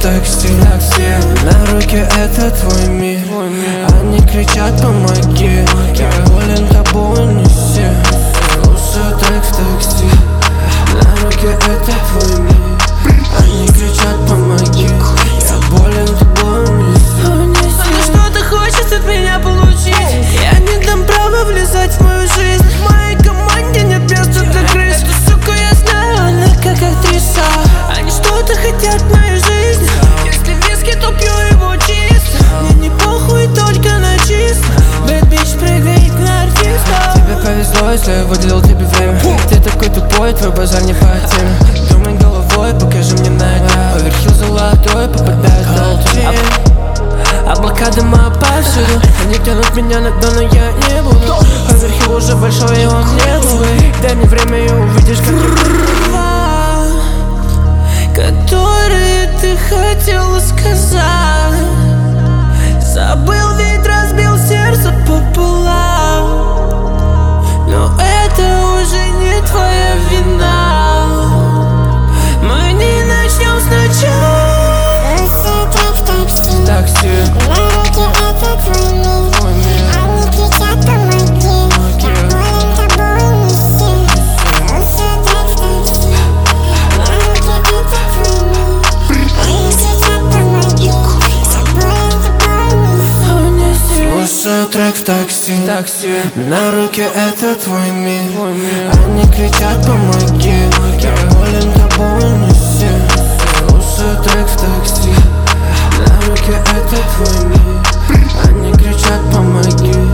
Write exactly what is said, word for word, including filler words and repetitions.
такси, такси. На руке это твой мир, они кричат помоги. Я болен тобой, неси. Слушаю трек в такси. На руке это твой мир, они кричат помоги. Я болен тобой, неси. Она что-то хочет от меня получить. Я не дам права влезать в мою жизнь. В моей команде нет места для крыс. Эту суку я знаю, она как актриса. Они что-то хотят в мою жизнь. Если виски, то пью его чисто. Мне не похуй, только на чисто. Бэд бич прыгает на артиста. Тебе повезло, если я выделил тебе время. Ты такой тупой, твой базар не по теме. Думай головой, покажи мне на это. Оверхил золотой, попадает в толчи. Облака дыма повсюду, они тянут меня на дно, но я не буду. Оверхил уже большой, и он не новый. Дай мне время, и увидишь, как Слова, которые ты хотела сказать, забыл, ведь разбил сердце пополам. Но это уже не твоя вина. Мы не начнем сначала. такси. На руке это твой мир, они кричат помоги. Я болен тобой, неси. Слушаю трек в такси. На руке это твой мир, они кричат помоги. Я болен тобой, неси. Слушаю трек в такси, такси. На руке это твой мир, они кричат помоги. Я болен тобой, неси. Слушаю трек в такси. На руке это твой мир, они кричат помоги.